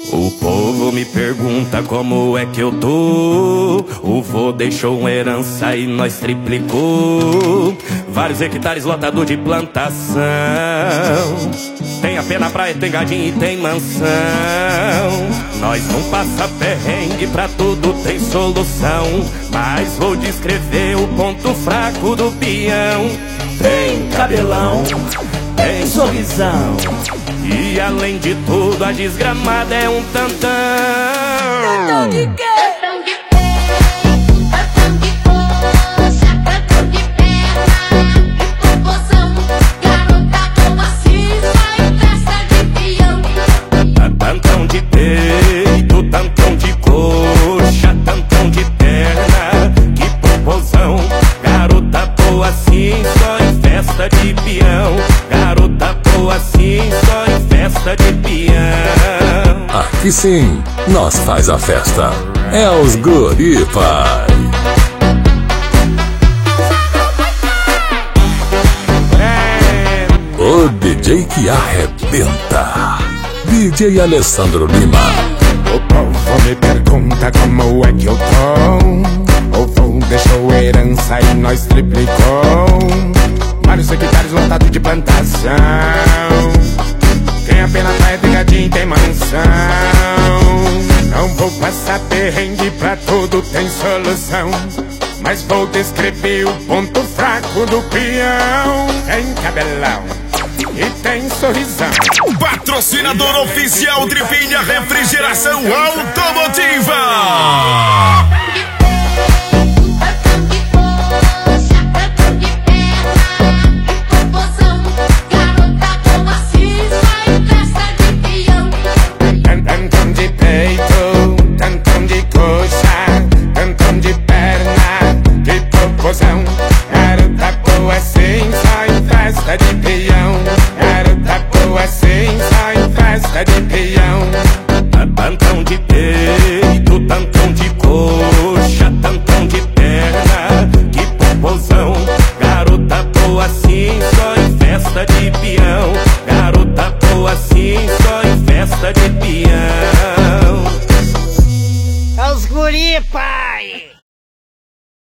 O povo me pergunta como é que eu tô. O vô deixou uma herança e nós triplicou. Vários hectares lotado de plantação. Tem a pé na praia, tem gadinho e tem mansão. Nós não passa perrengue, pra tudo tem solução. Mas vou descrever o ponto fraco do peão. Tem cabelão, tem sorrisão, e além de tudo a desgramada é um tantão. Tantão de quê? Tantão de pé, tantão de coxa, tantão de perna e popozão. Garota boa assim, só em festa de peão. Tantão de peito, tantão de coxa, tantão de perna, que popozão. Garota boa assim, só em festa de peão. Garota boa assim, só em festa de peão. Aqui sim, nós faz a festa. É os Guri Pai. O DJ que arrebenta, DJ Alessandro Lima. O povo me pergunta como é que eu tô. O vô deixou herança e nós triplicou. Vários hectares lotados de plantação. Tem a pena praia, tem gadinho, tem mansão. Não vou passar perrengue, pra tudo tem solução. Mas vou descrever o ponto fraco do peão. Tem cabelão e tem sorrisão. Patrocinador oficial Tripinha Refrigeração Automotiva. Tantão de coxa, tantão de perna e popozão. Garota boa assim, só em festa de peão. Tantão de peito, tantão de coxa, tantão de perna, que popozão. Garota